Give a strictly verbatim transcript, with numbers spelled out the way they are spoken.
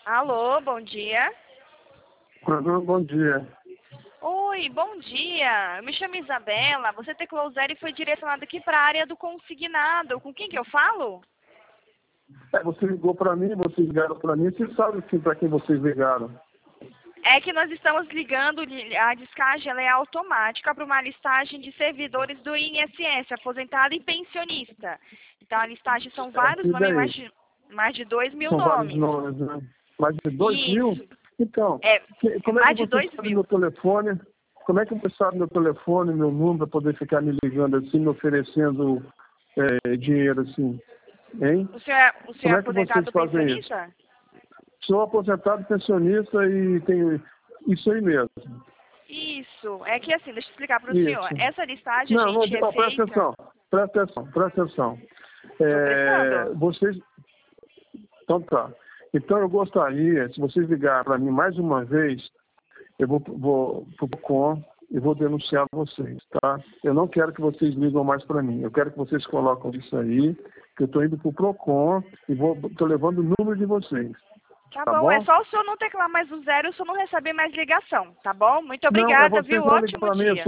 Alô, bom dia. Uhum, bom dia. Oi, bom dia. Eu me chamo Isabela. Você teclou zero e foi direcionado aqui para a área do consignado. Com quem que eu falo? É, você ligou para mim, vocês ligaram para mim, você sabe sim para quem vocês ligaram. É que nós estamos ligando, a descagem ela é automática para uma listagem de servidores do I N S S, aposentado e pensionista. Então a listagem são vários E nomes, daí? mais de, mais de dois mil São vários nomes. nomes, né? Mais de dois mil? Isso, Então, é, que- é como é que mais de você dois sabe mil. meu telefone? Como é que você sabe meu telefone, meu número, para poder ficar me ligando assim, me oferecendo é, dinheiro assim? Hein? O senhor é, o senhor Como é é que vocês aposentado ou fazem isso? pensionista? Sou aposentado pensionista e tenho isso aí mesmo. Isso, é que assim, deixa eu explicar para o senhor. Isso. Essa listagem, a Não, não, gente é ó, presta feita... atenção, presta atenção, presta atenção. Estou É, prestando. vocês. Então tá. Então eu gostaria, se vocês ligarem para mim mais uma vez, eu vou, vou pro Procon e vou denunciar vocês, tá? Eu não quero que vocês ligam mais para mim. Eu quero que vocês coloquem isso aí, que eu estou indo pro Procon e vou tô levando o número de vocês. Tá Tá bom, é bom? só o senhor não teclar mais o zero, o senhor não receber mais ligação, tá bom? Muito Não, é obrigada, vocês viu? vão ligar Ótimo para mim, eu dia. sou